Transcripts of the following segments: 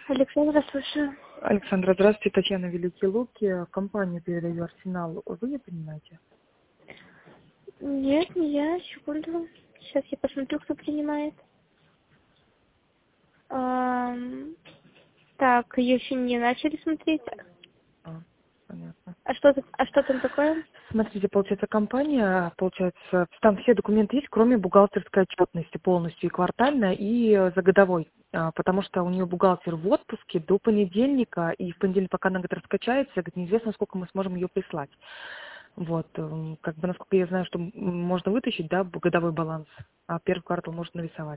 Александра, слушаю. Александра, здравствуйте. Татьяна, Великие Луки. Компанию передаю Арсенал. Вы не понимаете? Нет, не я. Секунду. Сейчас я посмотрю, кто принимает. Так, еще не начали смотреть. Понятно. А что там такое? Смотрите, получается, компания, получается, там все документы есть, кроме бухгалтерской отчетности полностью, и квартальная, и за годовой. Потому что у нее бухгалтер в отпуске до понедельника, и в понедельник, пока она, говорит, раскачается, говорит, неизвестно, сколько мы сможем ее прислать. Вот, как бы, насколько я знаю, что можно вытащить, да, годовой баланс, а первый квартал может нарисовать.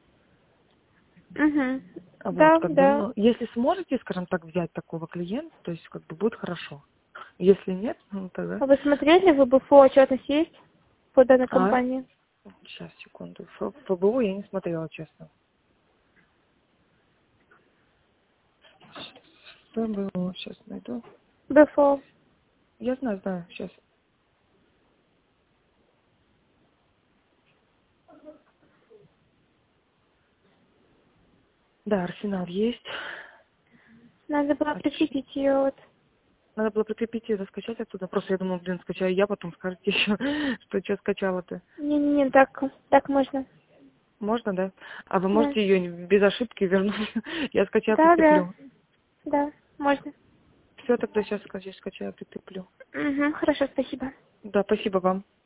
Угу. Вот, Да, как бы, да. ну, если сможете, скажем так, взять такого клиента, то есть, как бы, будет хорошо. Если нет, ну, тогда... А вы смотрели, в ВБФО отчетность есть по данной А, компании? сейчас, секунду. ФБУ я не смотрела, честно. ФБУ, сейчас найду. БФО. Я знаю, сейчас. Да, Арсенал есть. Надо было прикрепить ее вот. Надо было прикрепить ее, скачать оттуда. Просто я думала, скачаю я, потом скажете еще, что скачала-то. Не, так можно. Можно, да? А вы Да. можете ее без ошибки вернуть? Я скачаю, Да, прикреплю. да, можно. Все, тогда сейчас скачаю, прикреплю. Угу, хорошо, спасибо. Да, спасибо вам.